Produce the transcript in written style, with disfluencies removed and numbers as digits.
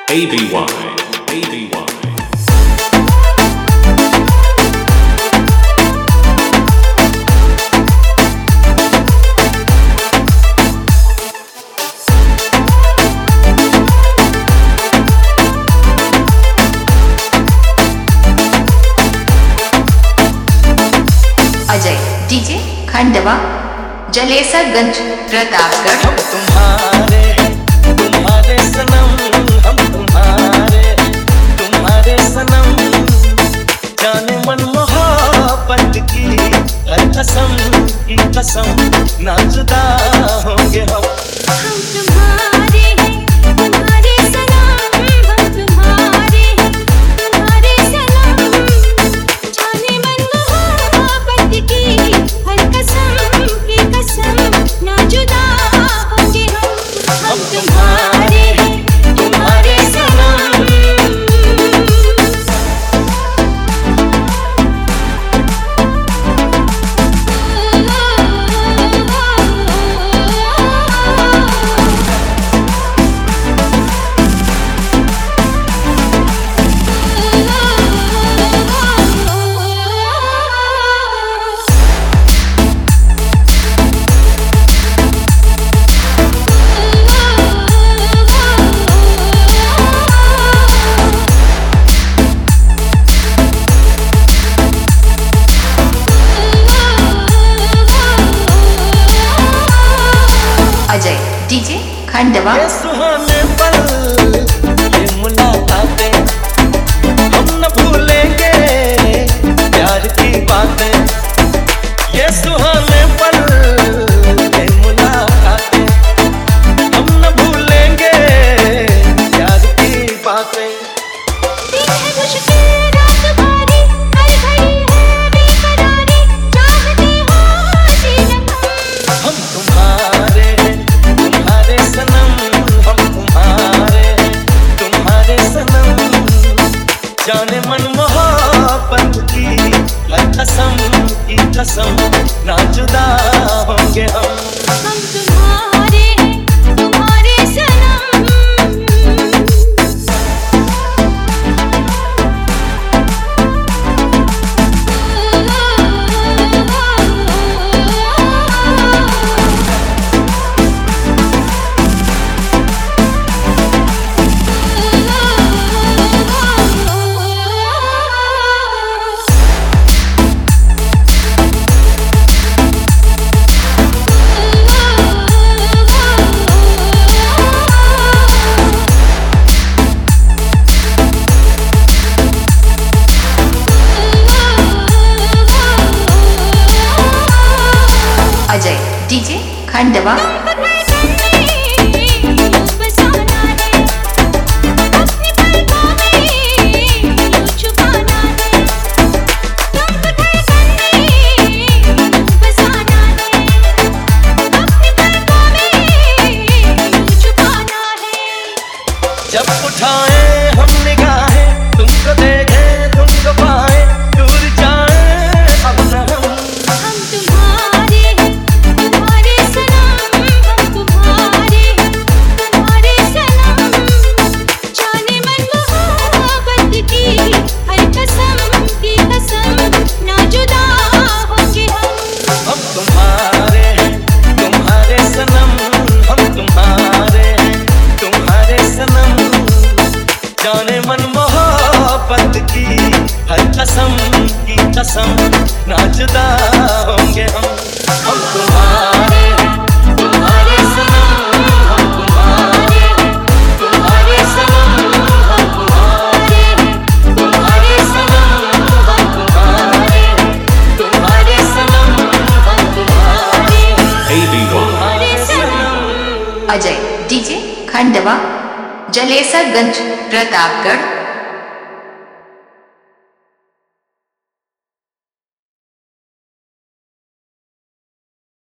ABY, ABY. Ajay DJ Khandwa Jalesarganj Pratapgarh. हम तुम्हारे सनम, हम तुम्हारे सनम, जाने मन मोहब्बत की हर कसम की कसम, ना जुदा होंगे हम। तुम्हारे सनम, हम तुम्हारे सनम, जाने मन मोहब्बत की हर कसम की कसम, ना जुदा होंगे हम। हम तुम्हारे सनम। अजय डीजे खंडवा। ये सुहाने पल, ये मुलाकातें, हम न भूलेंगे प्यार की बातें। ये सुहाने पल, ये मुलाकातें, हम न भूलेंगे प्यार की बातें। दिन है मुश्किल रात भारी, हर घड़ी है बेकरारी, चाहते हो जीना हम तुम्हारे सनम, हम तुम्हारे सनम, जाने मन मोहब्बत की हर कसम की कसम, ना जुदा होंगे हम। हम तुम्हारे सनम। अजय डीजे खंडवा। जब उठाए हम निगाहें, तुमको देखें तुमको पाए, दूर जाए अब न हम। हम तुम्हारे सनम, हम तुम्हारे सनम, जाने मन मोहब्बत की हर कसम की कसम, ना जुदा होंगे हम। हम तुम्हारे सनम, हम तुम्हारे सनम, जाने मन मोहब्बत की हर कसम की कसम, ना जुदा होंगे हम। हम तुम्हारे सनम, हम तुम्हारे सनम, हम तुम्हारे सनम, हम तुम्हारे सनम, हम ABY. तुम्हारे सनम। अजय डीजे खंडवा जलेसरगंज प्रतापगढ़।